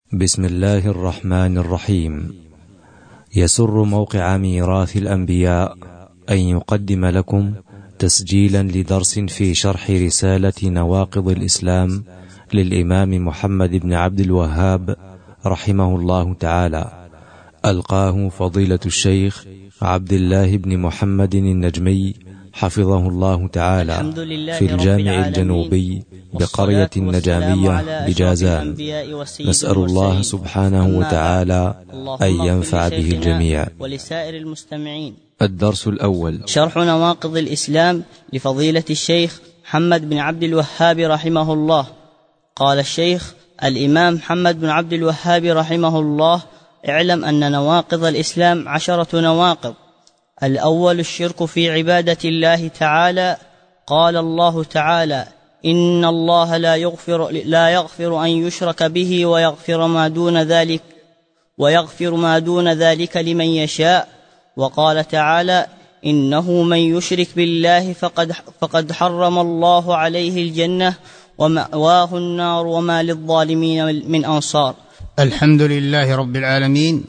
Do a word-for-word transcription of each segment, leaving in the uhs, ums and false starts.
بسم الله الرحمن الرحيم. يسر موقع ميراث الأنبياء أن يقدم لكم تسجيلا لدرس في شرح رسالة نواقض الإسلام للإمام محمد بن عبد الوهاب رحمه الله تعالى، ألقاه فضيلة الشيخ عبد الله بن محمد النجمي حفظه الله تعالى في الجامع الجنوبي بقرية النجامية بجازان. نسأل الله سبحانه وتعالى أن ينفع به الجميع. ولسائر المستمعين. الدرس الأول: شرح نواقض الإسلام لفضيلة الشيخ محمد بن عبد الوهاب رحمه الله. قال الشيخ الإمام محمد بن عبد الوهاب رحمه الله: اعلم أن نواقض الإسلام عشرة نواقض. الأول الشرك في عبادة الله تعالى. قال الله تعالى: إن الله لا يغفر, لا يغفر أن يشرك به ويغفر ما دون ذلك ويغفر ما دون ذلك لمن يشاء. وقال تعالى: إنه من يشرك بالله فقد, فقد حرم الله عليه الجنة ومأواه النار وما للظالمين من أنصار. الحمد لله رب العالمين،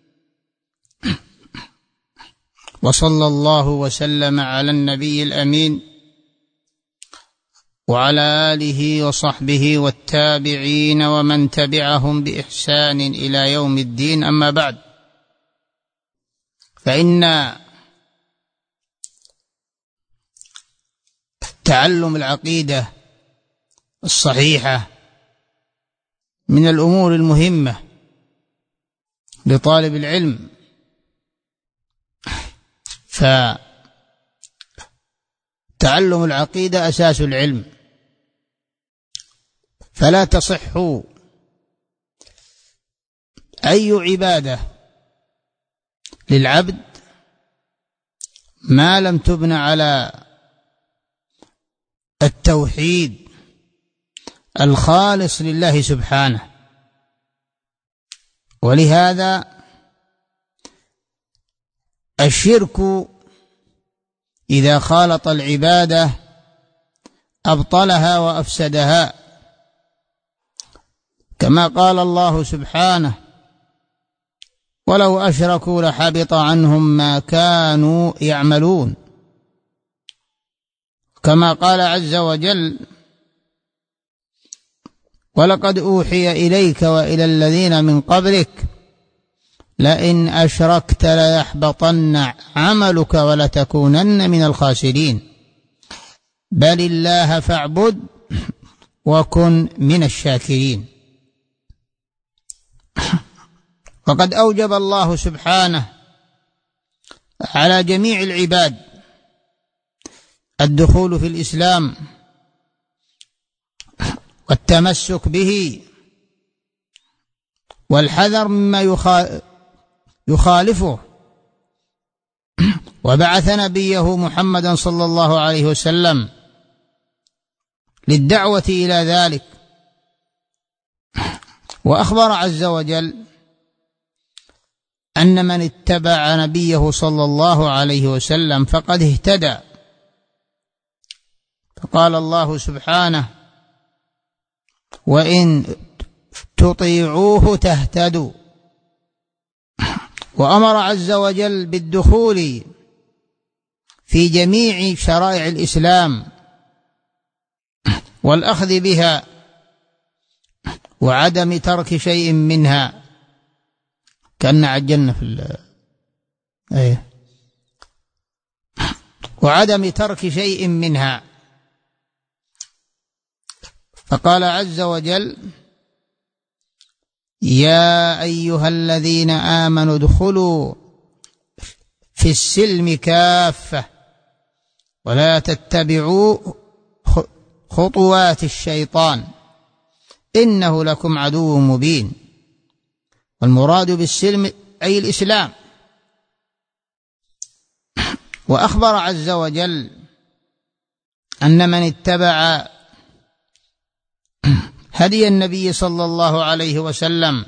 وصلى الله وسلم على النبي الأمين وعلى آله وصحبه والتابعين ومن تبعهم بإحسان إلى يوم الدين. أما بعد، فإن تعلم العقيدة الصحيحة من الأمور المهمة لطالب العلم، فتعلم العقيدة أساس العلم، فلا تصح أي عبادة للعبد ما لم تبن على التوحيد الخالص لله سبحانه. ولهذا الشرك إذا خالط العبادة أبطلها وأفسدها، كما قال الله سبحانه: ولو أشركوا لحبط عنهم ما كانوا يعملون. كما قال عز وجل: ولقد أوحي إليك وإلى الذين من قبلك لئن أشركت ليحبطن عملك ولتكونن من الخاسرين بل الله فاعبد وكن من الشاكرين. وقد أوجب الله سبحانه على جميع العباد الدخول في الإسلام والتمسك به والحذر مما يخالفه، وبعث نبيه محمدا صلى الله عليه وسلم للدعوة إلى ذلك. وأخبر عز وجل أن من اتبع نبيه صلى الله عليه وسلم فقد اهتدى. فقال الله سبحانه: وإن تطيعوه تهتدوا. وأمر عز وجل بالدخول في جميع شرائع الإسلام والأخذ بها وعدم ترك شيء منها. كأن عجلنا في ال أيه. وعدم ترك شيء منها. فقال عز وجل: يا أيها الذين آمنوا ادخلوا في السلم كافة ولا تتبعوا خطوات الشيطان إنه لكم عدو مبين. والمراد بالسلم أي الإسلام. وأخبر عز وجل أن من اتبع هدي النبي صلى الله عليه وسلم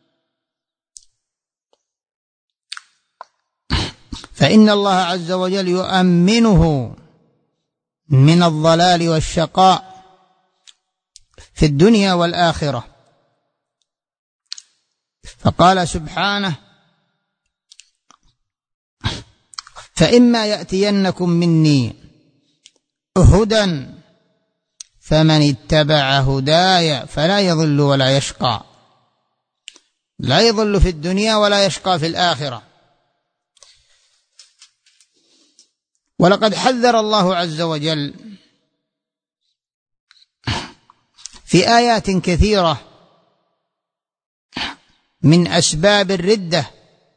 فإن الله عز وجل يؤمنه من الضلال والشقاء في الدنيا والآخرة. فقال سبحانه: فإما يأتينكم مني هدى فمن اتبع هداي فلا يضل ولا يشقى، لا يضل في الدنيا ولا يشقى في الآخرة. ولقد حذر الله عز وجل في آيات كثيرة من أسباب الردة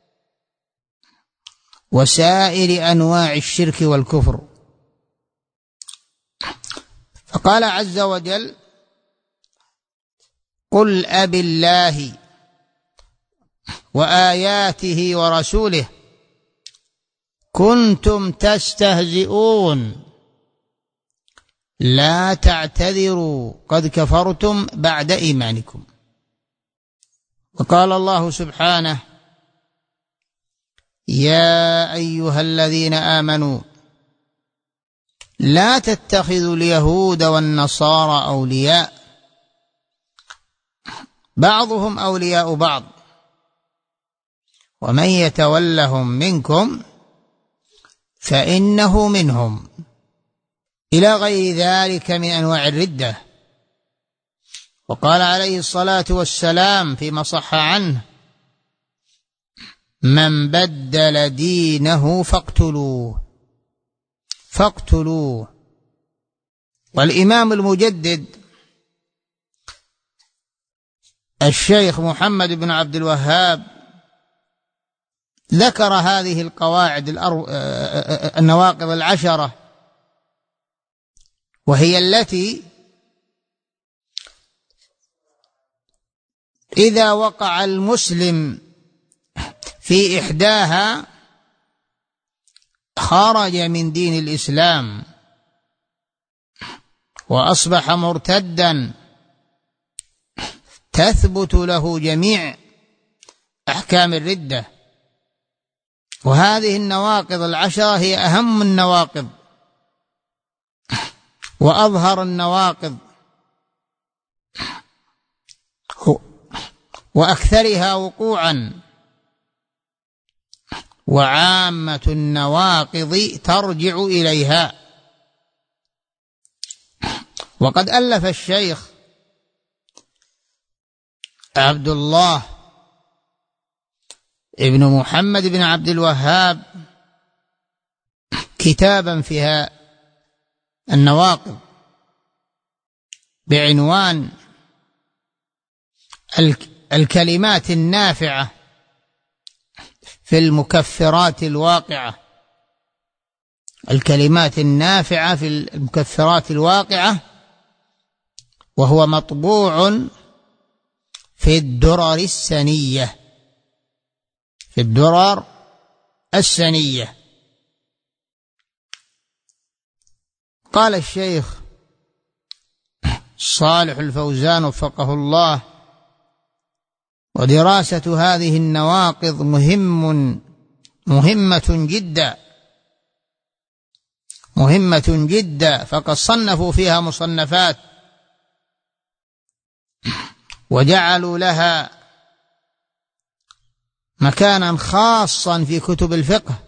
وسائر أنواع الشرك والكفر. فقال عز وجل: قل أب الله وآياته ورسوله كنتم تستهزئون لا تعتذروا قد كفرتم بعد إيمانكم. وقال الله سبحانه: يا أيها الذين آمنوا لا تتخذوا اليهود والنصارى أولياء بعضهم أولياء بعض ومن يتولهم منكم فإنه منهم، إلى غير ذلك من أنواع الردة. وقال عليه الصلاة والسلام فيما صح عنه: من بدل دينه فاقتلوه فاقتلوه. والإمام المجدد الشيخ محمد بن عبد الوهاب ذكر هذه القواعد النواقض العشرة، وهي التي إذا وقع المسلم في إحداها خرج من دين الإسلام وأصبح مرتدا، تثبت له جميع أحكام الردة. وهذه النواقض العشرة هي أهم النواقض وأظهر النواقض وأكثرها وقوعا، وعامة النواقض ترجع إليها. وقد ألف الشيخ عبد الله ابن محمد بن عبد الوهاب كتابا فيها النواقض بعنوان الكلمات النافعة في المكفرات الواقعة. الكلمات النافعة في المكفرات الواقعة، وهو مطبوع في الدرر السنية في الدرر السنية. قال الشيخ صالح الفوزان وفقه الله: ودراسة هذه النواقض مهم مهمة جدا مهمة جدا فقد صنفوا فيها مصنفات وجعلوا لها مكانا خاصا في كتب الفقه،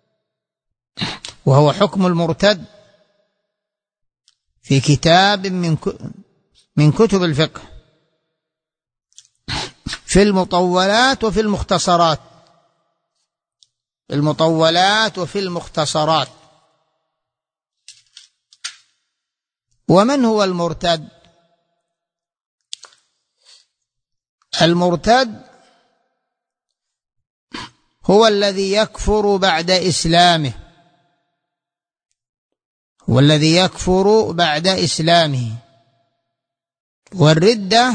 وهو حكم المرتد في كتاب من من كتب الفقه في المطولات وفي المختصرات المطولات وفي المختصرات. ومن هو المرتد؟ المرتد هو الذي يكفر بعد إسلامه هو الذي يكفر بعد إسلامه. والردة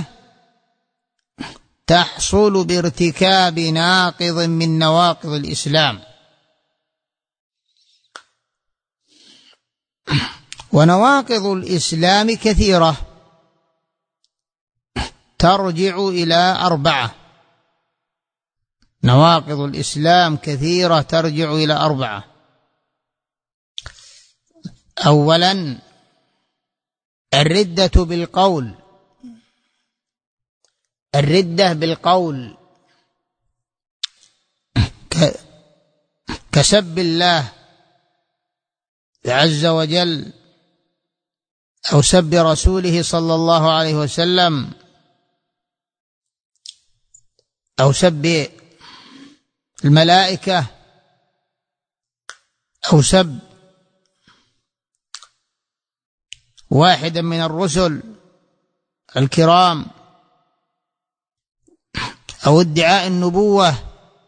تحصل بارتكاب ناقض من نواقض الإسلام. ونواقض الإسلام كثيرة ترجع إلى أربعة نواقض الإسلام كثيرة ترجع إلى أربعة. أولا الردة بالقول الردة بالقول كسب الله عز وجل أو سب رسوله صلى الله عليه وسلم أو سب الملائكة أو سب واحدا من الرسل الكرام أو ادعاء النبوة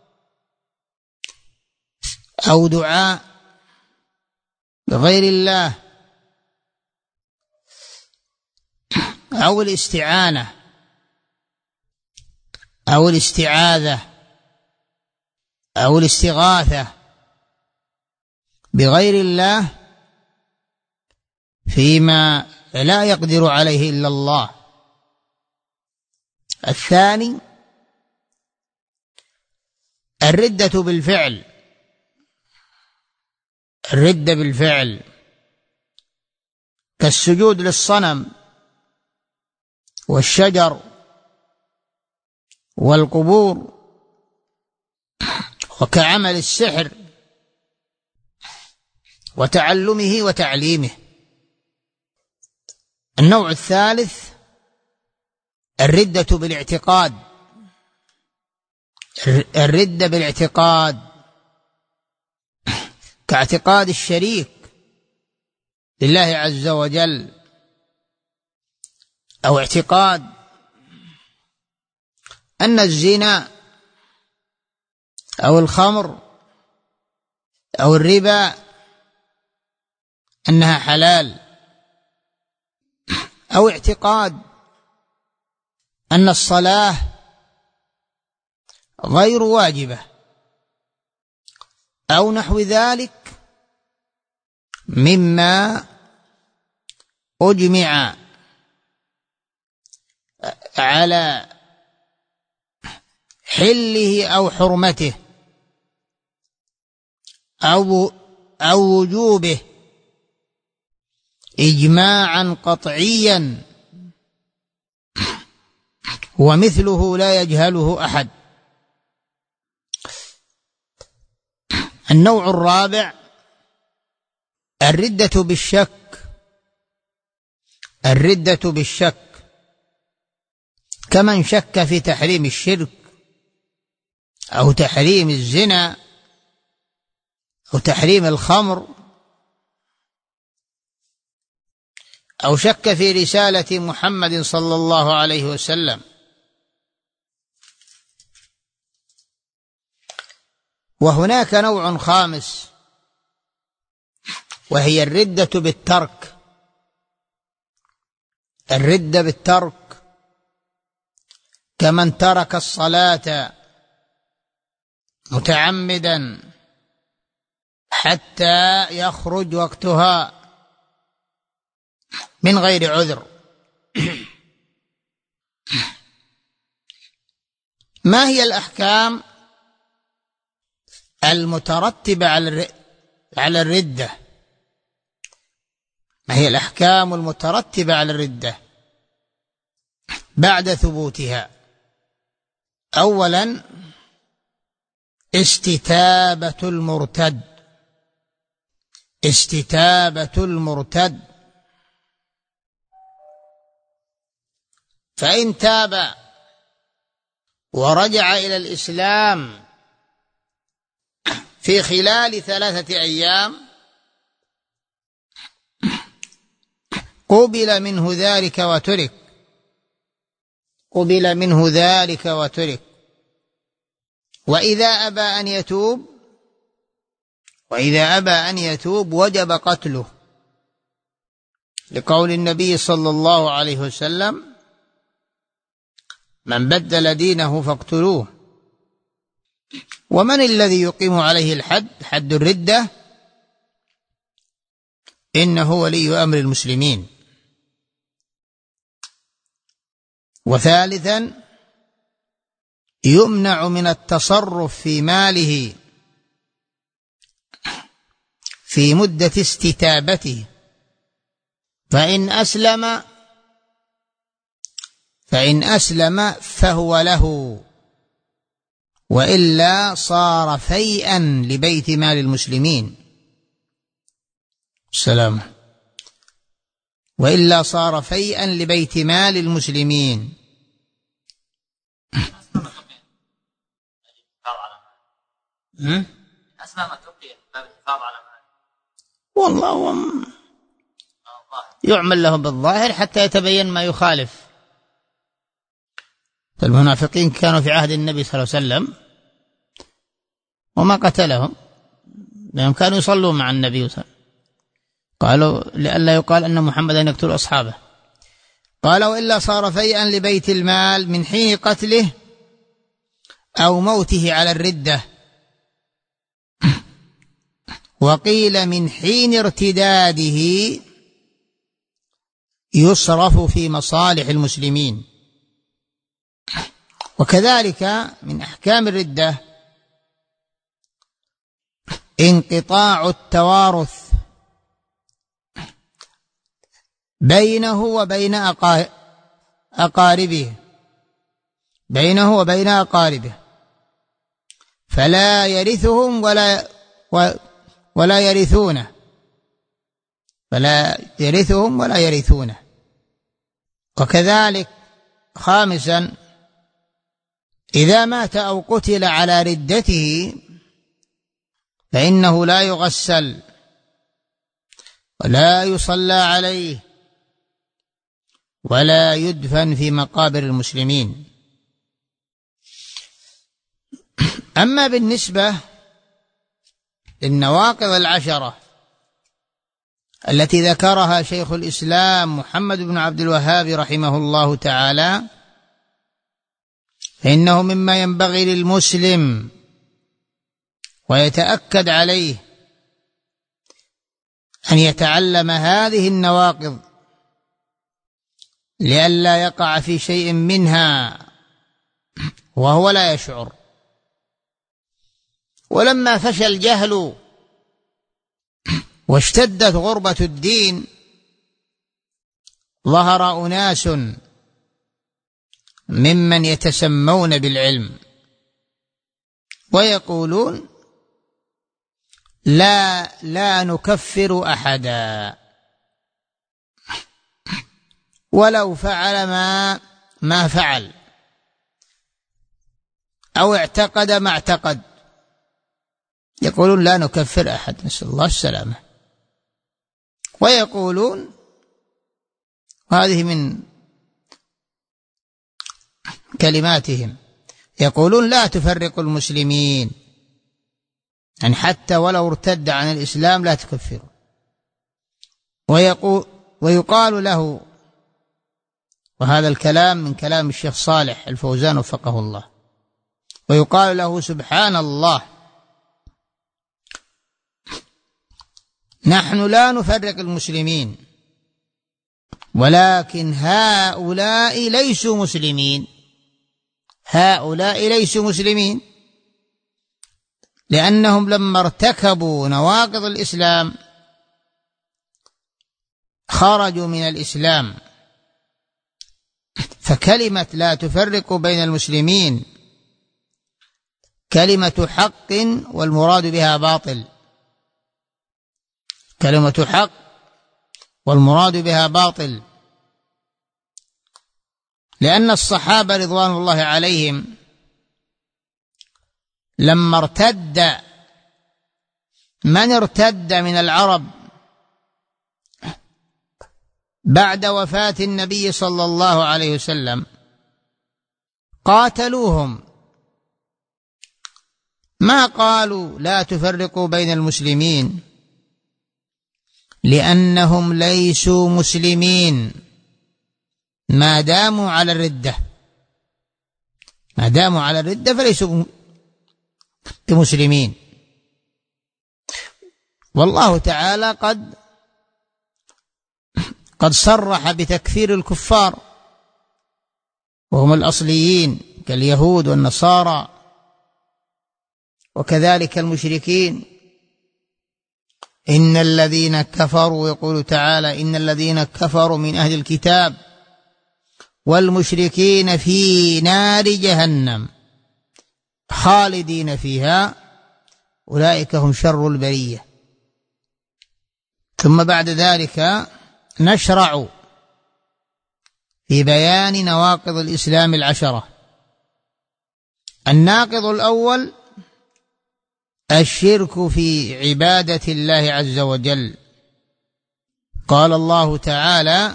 أو دعاء بغير الله أو الاستعانة أو الاستعاذة أو الاستغاثة بغير الله فيما لا يقدر عليه إلا الله. الثاني الردة بالفعل، الردة بالفعل كالسجود للصنم والشجر والقبور وكعمل السحر وتعلمه وتعليمه. النوع الثالث الردة بالاعتقاد، الردة بالاعتقاد كاعتقاد الشريك لله عز وجل أو اعتقاد أن الزنا أو الخمر أو الربا أنها حلال، أو اعتقاد أن الصلاة غير واجبة أو نحو ذلك مما أجمع على حله أو حرمته أو أو وجوبه إجماعا قطعيا ومثله لا يجهله أحد. النوع الرابع الردة بالشك، الردة بالشك كمن شك في تحريم الشرك أو تحريم الزنا أو تحريم الخمر أو شك في رسالة محمد صلى الله عليه وسلم. وهناك نوع خامس وهي الردة بالترك، الردة بالترك كمن ترك الصلاة متعمدا حتى يخرج وقتها من غير عذر. ما هي الأحكام المترتبة على الردة؟ ما هي الأحكام المترتبة على الردة بعد ثبوتها؟ أولا استتابة المرتد، استتابة المرتد فإن تاب ورجع إلى الإسلام في خلال ثلاثة أيام قبل منه ذلك وترك، قبل منه ذلك وترك. وإذا أبى أن يتوب وإذا أبى أن يتوب وجب قتله، لقول النبي صلى الله عليه وسلم: من بدل دينه فاقتلوه. ومن الذي يقيم عليه الحد، حد الردة؟ إنه ولي أمر المسلمين. وثالثا يمنع من التصرف في ماله في مدة استتابته، فإن أسلم فإن أسلم فهو له وإلا صار فيئا لبيت مال المسلمين. السلام. وإلا صار فيئا لبيت مال المسلمين. أسماء ما تبقي باب الحفاظ على مال. والله يعمل لهم بالظاهر حتى يتبين ما يخالف. المنافقين كانوا في عهد النبي صلى الله عليه وسلم وما قتلهم لأنهم كانوا يصلون مع النبي صلى الله عليه وسلم. قالوا لئلا يقال أن محمدا يقتل أصحابه. قال وإلا صار فيئا لبيت المال من حين قتله أو موته على الردة. وقيل من حين ارتداده يصرف في مصالح المسلمين. وكذلك من أحكام الردة انقطاع التوارث بينه وبين أقاربه بينه وبين أقاربه فلا يرثهم ولا ولا يرثونه فلا يرثهم ولا يرثونه. وكذلك خامسا إذا مات أو قتل على ردته فإنه لا يغسل ولا يصلى عليه ولا يدفن في مقابر المسلمين. أما بالنسبة للنواقض العشرة التي ذكرها شيخ الإسلام محمد بن عبد الوهاب رحمه الله تعالى فإنه مما ينبغي للمسلم ويتأكد عليه أن يتعلم هذه النواقض لئلا يقع في شيء منها وهو لا يشعر. ولما فشى الجهل واشتدت غربة الدين ظهر أناس ممن يتسمون بالعلم ويقولون لا لا نكفر أحدا ولو فعل ما ما فعل أو اعتقد ما اعتقد. يقولون لا نكفر أحد، نسأل الله السلامة. ويقولون هذه من كلماتهم يقولون لا تفرق المسلمين، يعني حتى ولو ارتد عن الإسلام لا تكفره. ويقول ويقال له، وهذا الكلام من كلام الشيخ صالح الفوزان وفقه الله، ويقال له سبحان الله نحن لا نفرق المسلمين ولكن هؤلاء ليسوا مسلمين، هؤلاء ليسوا مسلمين لأنهم لما ارتكبوا نواقض الإسلام خرجوا من الإسلام. فكلمة لا تفرق بين المسلمين كلمة حق والمراد بها باطل، كلمة حق والمراد بها باطل، لأن الصحابة رضوان الله عليهم لما ارتد من ارتد من العرب بعد وفاة النبي صلى الله عليه وسلم قاتلوهم، ما قالوا لا تفرقوا بين المسلمين لأنهم ليسوا مسلمين ما داموا على الردة، ما داموا على الردة فليسوا بمسلمين. والله تعالى قد قد صرح بتكفير الكفار وهم الأصليين كاليهود والنصارى وكذلك المشركين. إن الذين كفروا، يقول تعالى إن الذين كفروا من أهل الكتاب والمشركين في نار جهنم خالدين فيها أولئك هم شر البرية. ثم بعد ذلك نشرع في بيان نواقض الإسلام العشرة. الناقض الأول الشرك في عبادة الله عز وجل. قال الله تعالى: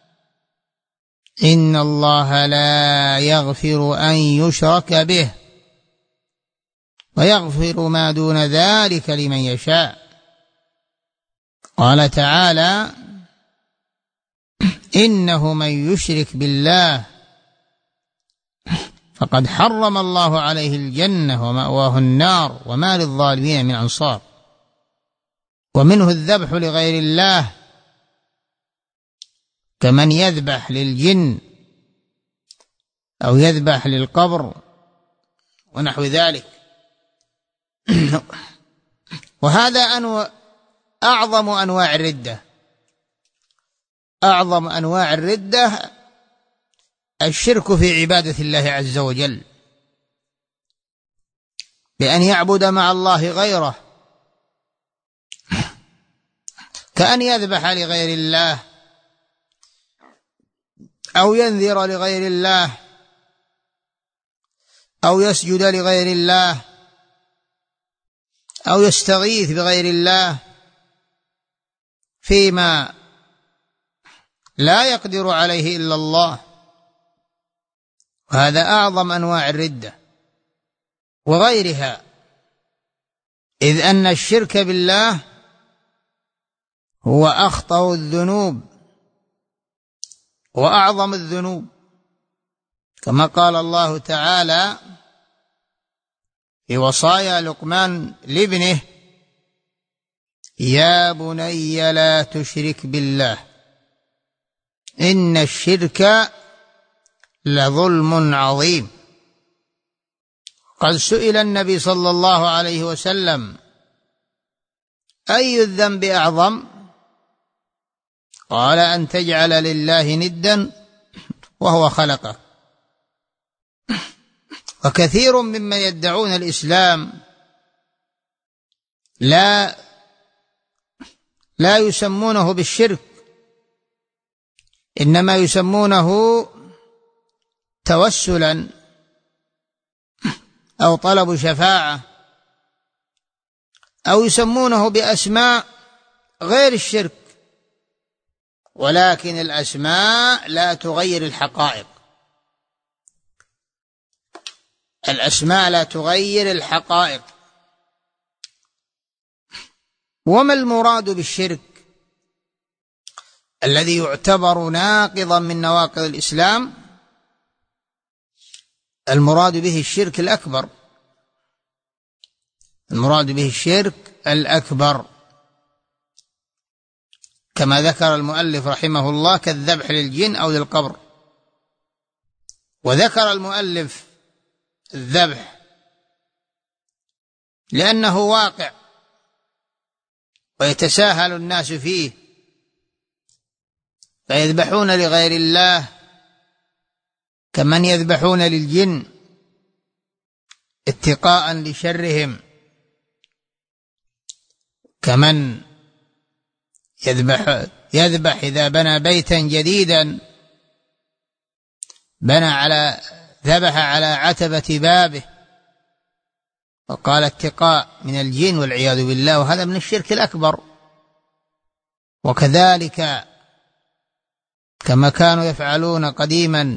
إن الله لا يغفر أن يشرك به ويغفر ما دون ذلك لمن يشاء. قال تعالى: إنه من يشرك بالله فقد حرم الله عليه الجنة ومأواه النار وما للظالمين من أنصار. ومنه الذبح لغير الله كمن يذبح للجن أو يذبح للقبر ونحو ذلك. وهذا أنواع أعظم أنواع الردة. أعظم أنواع الردة الشرك في عبادة الله عز وجل، بأن يعبد مع الله غيره، كأن يذبح لغير الله أو ينذر لغير الله أو يسجد لغير الله أو يستغيث بغير الله فيما لا يقدر عليه إلا الله. وهذا أعظم أنواع الردة وغيرها، إذ أن الشرك بالله هو أخطر الذنوب وأعظم الذنوب، كما قال الله تعالى في وصايا لقمان لابنه: يا بني لا تشرك بالله إن الشرك لظلم عظيم. قد سئل النبي صلى الله عليه وسلم: أي الذنب أعظم؟ قال: أن تجعل لله ندا وهو خلقك. وكثير ممن يدعون الإسلام لا لا يسمونه بالشرك، إنما يسمونه توسلا أو طلب شفاعة، أو يسمونه بأسماء غير الشرك، ولكن الأسماء لا تغير الحقائق. الأسماء لا تغير الحقائق. وما المراد بالشرك الذي يعتبر ناقضا من نواقض الإسلام؟ المراد به الشرك الأكبر. المراد به الشرك الأكبر كما ذكر المؤلف رحمه الله، كالذبح للجن أو للقبر. وذكر المؤلف الذبح لأنه واقع ويتساهل الناس فيه، فيذبحون لغير الله كمن يذبحون للجن اتقاء لشرهم، كمن يذبح يذبح إذا بنى بيتا جديدا بنى على ذبح على عتبة بابه، وقال اتقاء من الجن والعياذ بالله، وهذا من الشرك الأكبر. وكذلك كما كانوا يفعلون قديما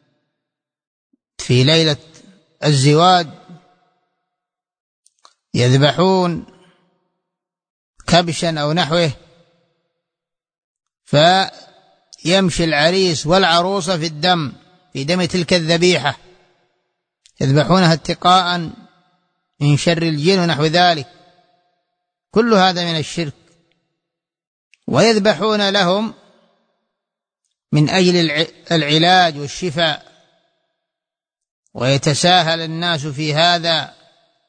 في ليلة الزواج، يذبحون كبشا أو نحوه، فيمشي العريس والعروسة في الدم في دم تلك الذبيحة، يذبحونها اتقاء من شر الجن ونحو ذلك. كل هذا من الشرك. ويذبحون لهم من أجل العلاج والشفاء، ويتساهل الناس في هذا،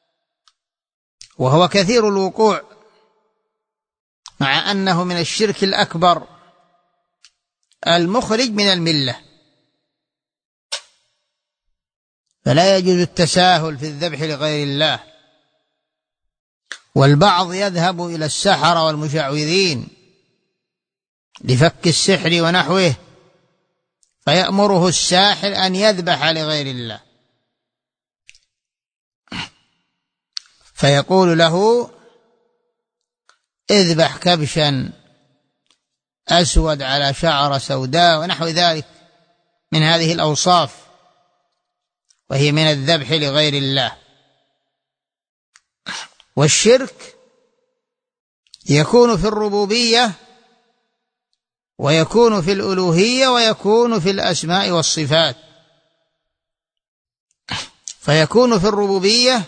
وهو كثير الوقوع، مع أنه من الشرك الأكبر المخرج من الملة. فلا يجوز التساهل في الذبح لغير الله. والبعض يذهب إلى السحرة والمشعوذين لفك السحر ونحوه، فيأمره الساحر أن يذبح لغير الله، فيقول له اذبح كبشا أسود على شعر سوداء ونحو ذلك من هذه الأوصاف، وهي من الذبح لغير الله. والشرك يكون في الربوبية ويكون في الألوهية ويكون في الأسماء والصفات. فيكون في الربوبية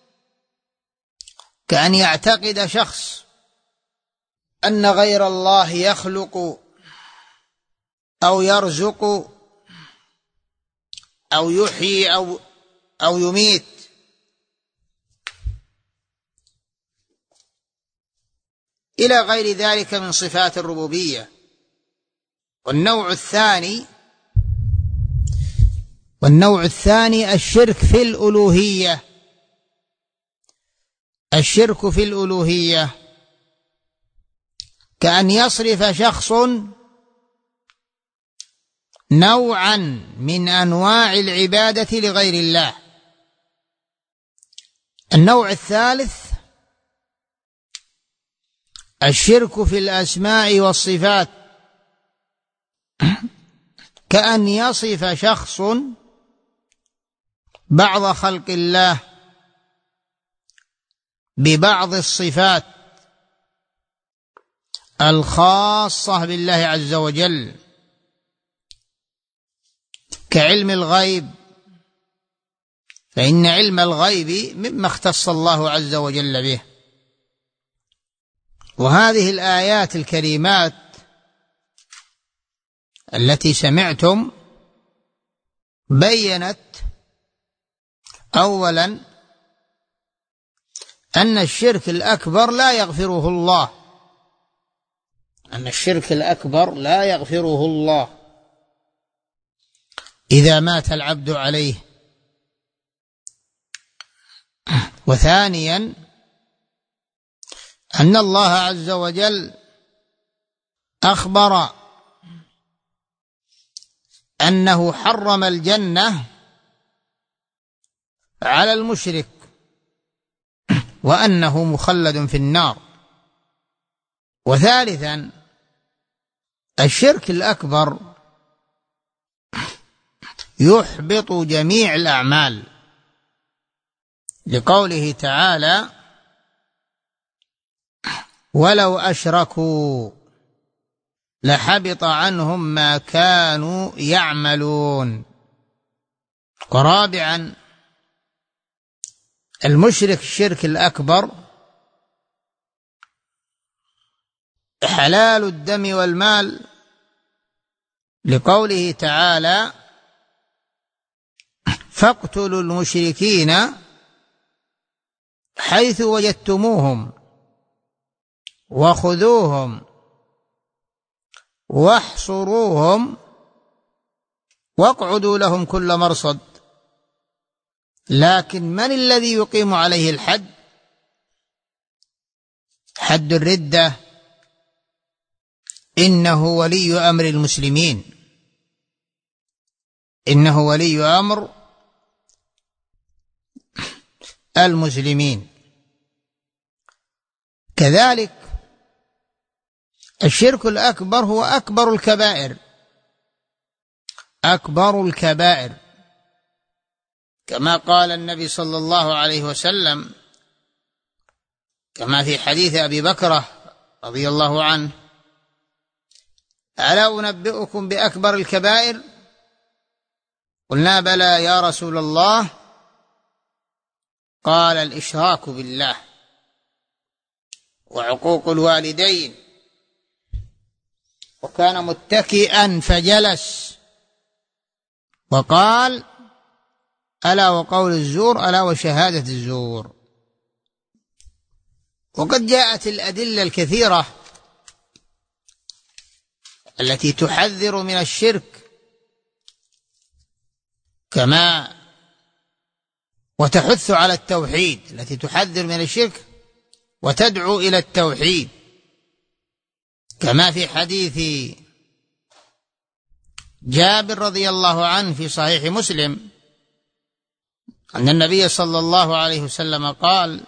كأن يعتقد شخص أن غير الله يخلق أو يرزق أو يحيي أو أو يميت، إلى غير ذلك من صفات الربوبية. والنوع الثاني والنوع الثاني الشرك في الألوهية. الشرك في الألوهية كأن يصرف شخص نوعا من أنواع العبادة لغير الله. النوع الثالث الشرك في الأسماء والصفات، كأن يصف شخص بعض خلق الله ببعض الصفات الخاصة بالله عز وجل، كعلم الغيب، فإن علم الغيب مما اختص الله عز وجل به. وهذه الآيات الكريمات التي سمعتم بيّنت أولا أن الشرك الأكبر لا يغفره الله، أن الشرك الأكبر لا يغفره الله إذا مات العبد عليه. وثانيا أن الله عز وجل أخبر أنه حرم الجنة على المشرك وأنه مخلد في النار. وثالثا الشرك الأكبر يحبط جميع الأعمال، لقوله تعالى ولو أشركوا لحبط عنهم ما كانوا يعملون. ورابعا المشرك الشرك الأكبر حلال الدم والمال، لقوله تعالى فاقتلوا المشركين حيث وجدتموهم وخذوهم واحصروهم واقعدوا لهم كل مرصد. لكن من الذي يقيم عليه الحد؟ حد الردة إنه ولي أمر المسلمين، إنه ولي أمر المسلمين. كذلك الشرك الأكبر هو أكبر الكبائر، أكبر الكبائر، كما قال النبي صلى الله عليه وسلم كما في حديث أبي بكرة رضي الله عنه ألا أنبئكم بأكبر الكبائر؟ قلنا بلى يا رسول الله. قال الإشراك بالله وعقوق الوالدين. وكان متكئا فجلس وقال ألا وقول الزور ألا وشهادة الزور. وقد جاءت الأدلة الكثيرة التي تحذر من الشرك، كما وتحث على التوحيد، التي تحذر من الشرك وتدعو إلى التوحيد، كما في حديث جابر رضي الله عنه في صحيح مسلم أن النبي صلى الله عليه وسلم قال: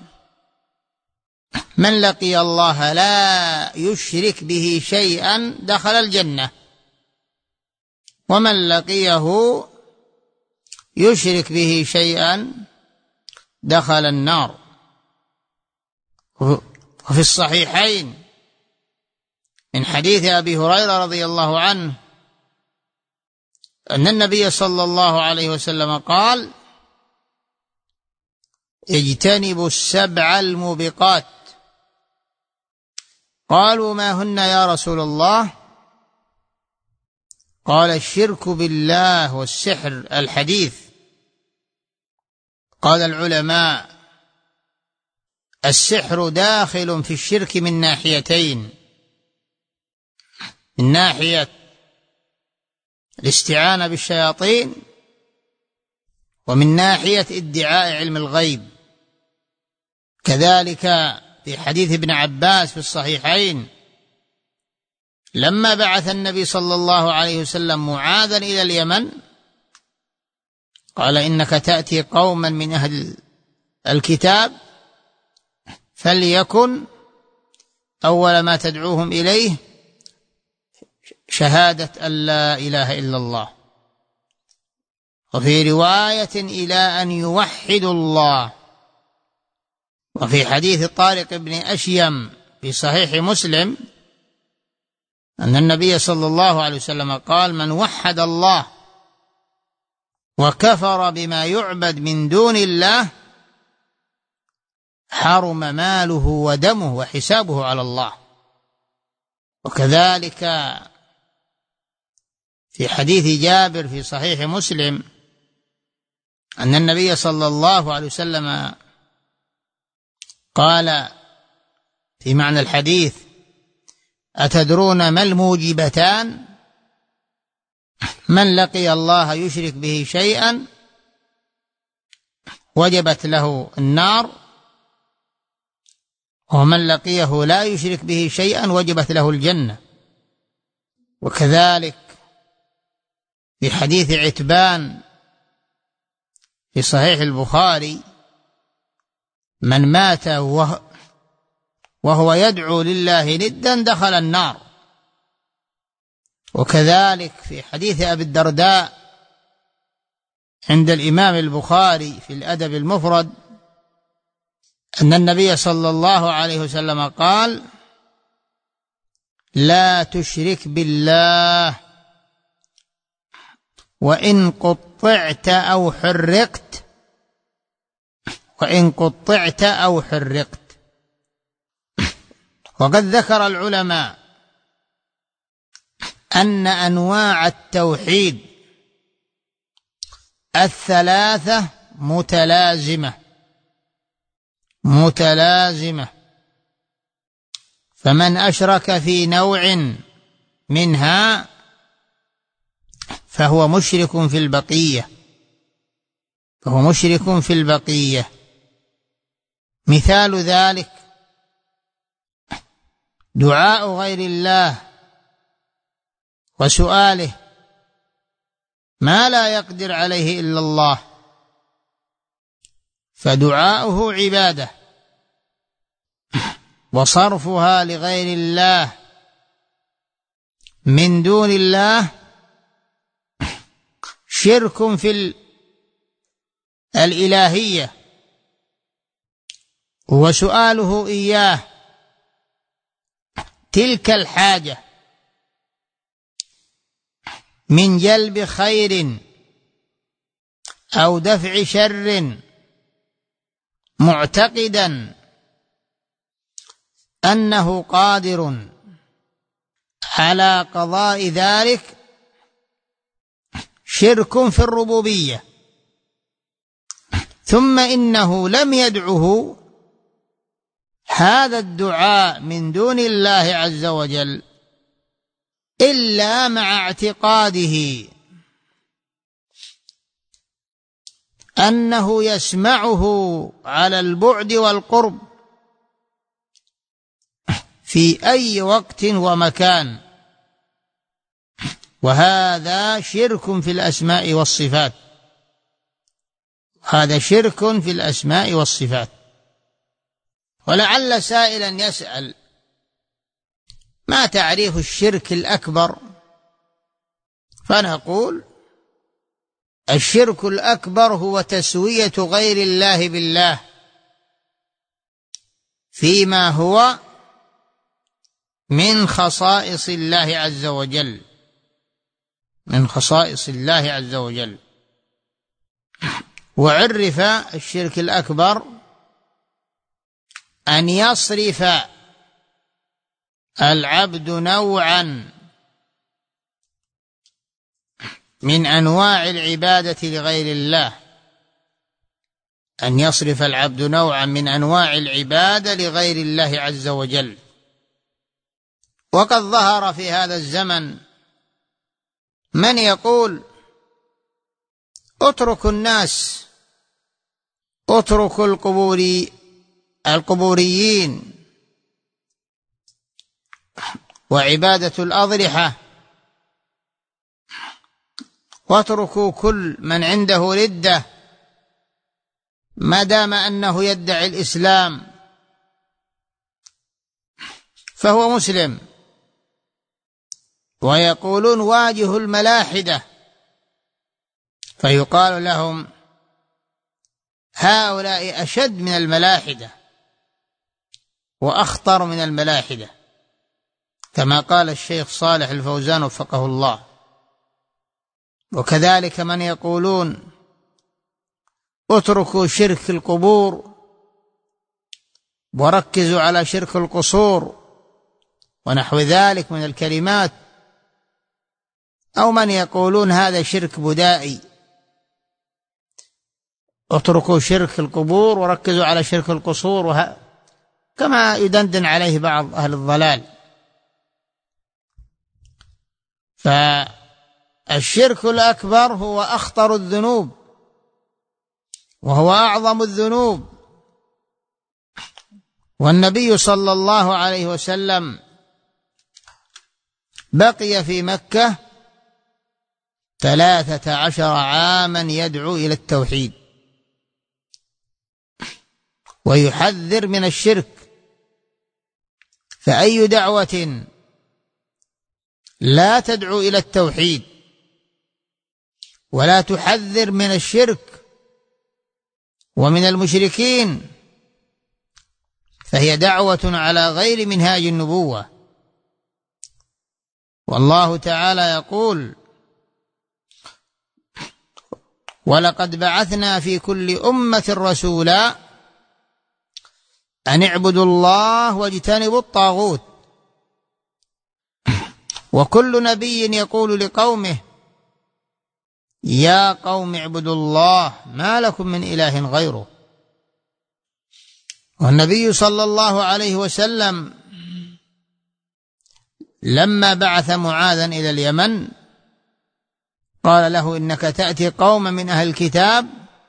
من لقي الله لا يشرك به شيئا دخل الجنة، ومن لقيه يشرك به شيئا دخل النار. وفي الصحيحين من حديث أبي هريرة رضي الله عنه أن النبي صلى الله عليه وسلم قال: اجتنبوا السبع الموبقات. قالوا: ما هن يا رسول الله؟ قال: الشرك بالله والسحر. الحديث. قال العلماء: السحر داخل في الشرك من ناحيتين: من ناحية الاستعانة بالشياطين، ومن ناحية ادعاء علم الغيب. كذلك في حديث ابن عباس في الصحيحين لما بعث النبي صلى الله عليه وسلم معاذا إلى اليمن قال: إنك تأتي قوما من أهل الكتاب فليكن أول ما تدعوهم إليه شهادة أن لا إله إلا الله، وفي رواية إلى أن يوحدوا الله. وفي حديث طارق بن أشيم في صحيح مسلم أن النبي صلى الله عليه وسلم قال: من وحد الله وكفر بما يعبد من دون الله حرم ماله ودمه وحسابه على الله. وكذلك في حديث جابر في صحيح مسلم أن النبي صلى الله عليه وسلم قال في معنى الحديث: أتدرون ما الموجبتان؟ من لقي الله يشرك به شيئا وجبت له النار، ومن لقيه لا يشرك به شيئا وجبت له الجنة. وكذلك في حديث عتبان في صحيح البخاري: من مات وهو يدعو لله ندا دخل النار. وكذلك في حديث أبي الدرداء عند الإمام البخاري في الأدب المفرد أن النبي صلى الله عليه وسلم قال: لا تشرك بالله وإن قطعت أو حرقت، وإن قطعت أو حرقت. وقد ذكر العلماء أن أنواع التوحيد الثلاثة متلازمة متلازمة فمن أشرك في نوع منها فهو مشرك في البقية فهو مشرك في البقية. مثال ذلك دعاء غير الله وسؤاله ما لا يقدر عليه إلا الله، فدعاؤه عبادة، وصرفها لغير الله من دون الله شرك في الإلهية، وسؤاله إياه تلك الحاجة من جلب خير أو دفع شر معتقدا أنه قادر على قضاء ذلك شرك في الربوبية. ثم إنه لم يدعه هذا الدعاء من دون الله عز وجل إلا مع اعتقاده أنه يسمعه على البعد والقرب في أي وقت ومكان، وهذا شرك في الأسماء والصفات، هذا شرك في الأسماء والصفات. ولعل سائلا يسأل: ما تعريف الشرك الأكبر؟ فنقول: الشرك الأكبر هو تسوية غير الله بالله فيما هو من خصائص الله عز وجل، من خصائص الله عز وجل. وعرف الشرك الأكبر أن يصرف العبد نوعا من أنواع العبادة لغير الله، أن يصرف العبد نوعا من أنواع العبادة لغير الله عز وجل. وقد ظهر في هذا الزمن من يقول: اتركوا الناس، اتركوا القبوري القبوريين وعبادة الأضرحة، واتركوا كل من عنده ردة ما دام أنه يدعي الإسلام فهو مسلم. ويقولون: واجهوا الملاحدة، فيقال لهم: هؤلاء أشد من الملاحدة وأخطر من الملاحدة، كما قال الشيخ صالح الفوزان وفقه الله. وكذلك من يقولون: اتركوا شرك القبور وركزوا على شرك القصور ونحو ذلك من الكلمات، أو من يقولون هذا شرك بدائي، اتركوا شرك القبور وركزوا على شرك القصور، وه... كما يدندن عليه بعض أهل الضلال. فالشرك الأكبر هو أخطر الذنوب وهو أعظم الذنوب. والنبي صلى الله عليه وسلم بقي في مكة ثلاثة عشر عاما يدعو إلى التوحيد ويحذر من الشرك. فأي دعوة لا تدعو إلى التوحيد ولا تحذر من الشرك ومن المشركين فهي دعوة على غير منهاج النبوة. والله تعالى يقول: ولقد بعثنا في كل أمة رسولا أن اعبدوا الله واجتنبوا الطاغوت. وكل نبي يقول لقومه: يا قوم اعبدوا الله ما لكم من إله غيره. والنبي صلى الله عليه وسلم لما بعث معاذا إلى اليمن قال له: إنك تأتي قوما من أهل الكتاب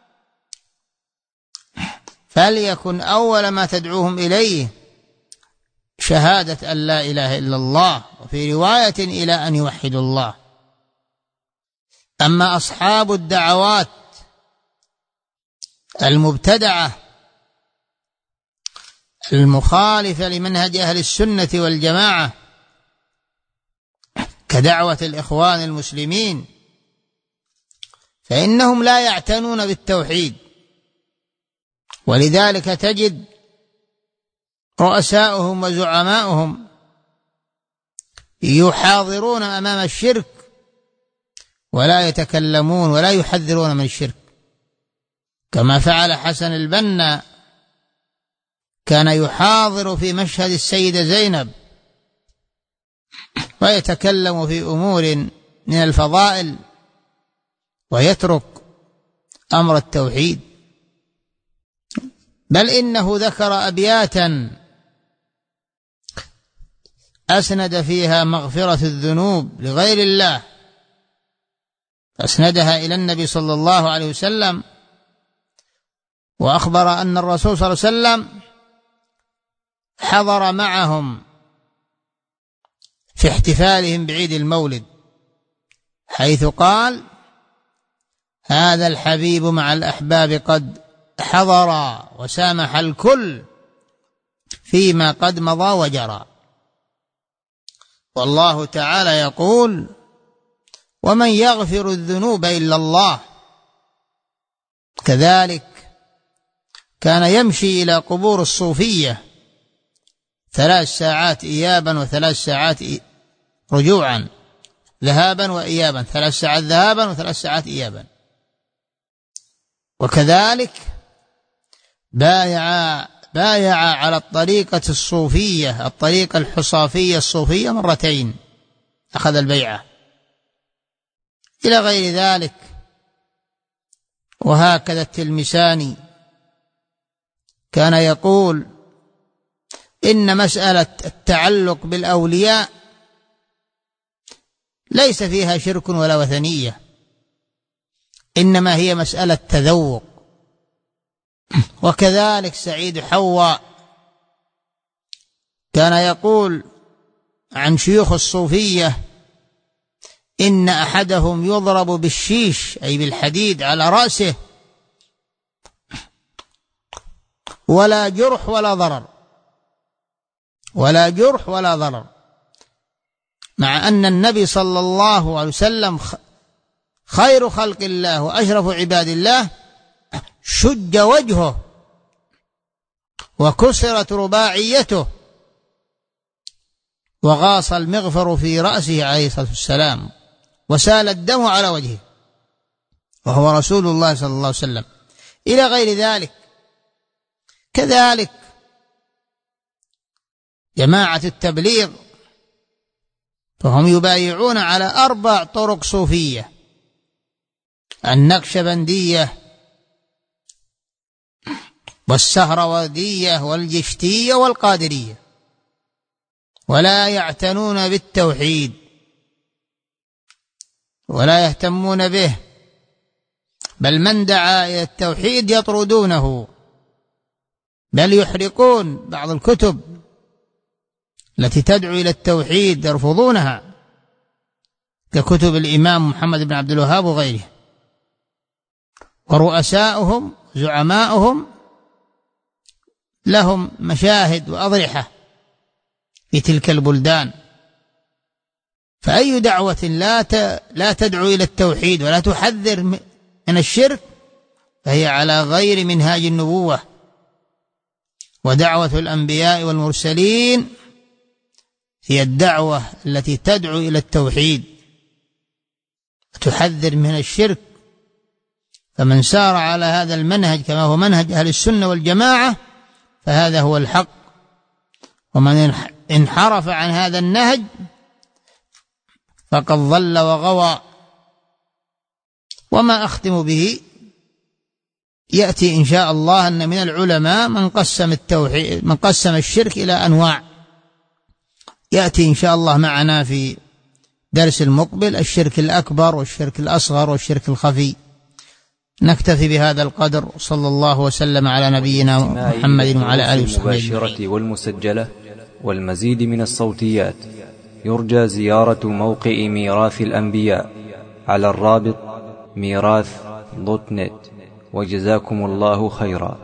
فليكن أول ما تدعوهم إليه شهادة أن لا إله إلا الله، وفي رواية إلى أن يوحدوا الله. أما أصحاب الدعوات المبتدعة المخالفة لمنهج أهل السنة والجماعة كدعوة الإخوان المسلمين فإنهم لا يعتنون بالتوحيد، ولذلك تجد رؤساؤهم وزعماؤهم يحاضرون أمام الشرك ولا يتكلمون ولا يحذرون من الشرك، كما فعل حسن البنا، كان يحاضر في مشهد السيدة زينب ويتكلم في أمور من الفضائل ويترك أمر التوحيد. بل إنه ذكر أبياتا أسند فيها مغفرة الذنوب لغير الله، أسندها إلى النبي صلى الله عليه وسلم وأخبر أن الرسول صلى الله عليه وسلم حضر معهم في احتفالهم بعيد المولد، حيث قال: هذا الحبيب مع الأحباب قد حضر وسامح الكل فيما قد مضى وجرى. والله تعالى يقول: ومن يغفر الذنوب إلا الله. كذلك كان يمشي إلى قبور الصوفية ثلاث ساعات إيابا وثلاث ساعات رجوعا، ذهابا وإيابا، ثلاث ساعات ذهابا وثلاث ساعات إيابا. وكذلك بايع بايع على الطريقة الصوفية، الطريقة الحصافية الصوفية مرتين، أخذ البيعة إلى غير ذلك. وهكذا التلمساني كان يقول: إن مسألة التعلق بالأولياء ليس فيها شرك ولا وثنية، إنما هي مسألة تذوق. وكذلك سعيد حواء كان يقول عن شيوخ الصوفية: إن أحدهم يضرب بالشيش أي بالحديد على رأسه ولا جرح ولا ضرر، ولا جرح ولا ضرر، مع أن النبي صلى الله عليه وسلم خير خلق الله وأشرف عباد الله شج وجهه وكسرت رباعيته وغاص المغفر في رأسه عليه الصلاة والسلام وسال الدم على وجهه، وهو رسول الله صلى الله عليه وسلم، إلى غير ذلك. كذلك جماعة التبليغ فهم يبايعون على أربع طرق صوفية: النقشبندية والسهروردية والجشتية والقادرية، ولا يعتنون بالتوحيد ولا يهتمون به، بل من دعا إلى التوحيد يطردونه، بل يحرقون بعض الكتب التي تدعو إلى التوحيد يرفضونها، ككتب الإمام محمد بن عبد الوهاب وغيره. ورؤساؤهم زعماؤهم لهم مشاهد وأضرحة في تلك البلدان، فأي دعوة لا لا تدعو إلى التوحيد ولا تحذر من الشرك فهي على غير منهاج النبوة. ودعوة الأنبياء والمرسلين هي الدعوة التي تدعو إلى التوحيد وتحذر من الشرك. فمن سار على هذا المنهج كما هو منهج أهل السنة والجماعة فهذا هو الحق، ومن انحرف عن هذا النهج فقد ضل وغوى. وما أختم به يأتي إن شاء الله أن من العلماء من قسم التوحيد من قسم الشرك إلى أنواع، يأتي إن شاء الله معنا في درس المقبل الشرك الأكبر والشرك الأصغر والشرك الخفي. نكتفي بهذا القدر، صلى الله وسلم على نبينا محمد وعلى آله وصحبه المباشرة والمسجلة والمزيد من الصوتيات يرجى زيارة موقع ميراث الأنبياء على الرابط ميراث دوت نت. وجزاكم الله خيرا.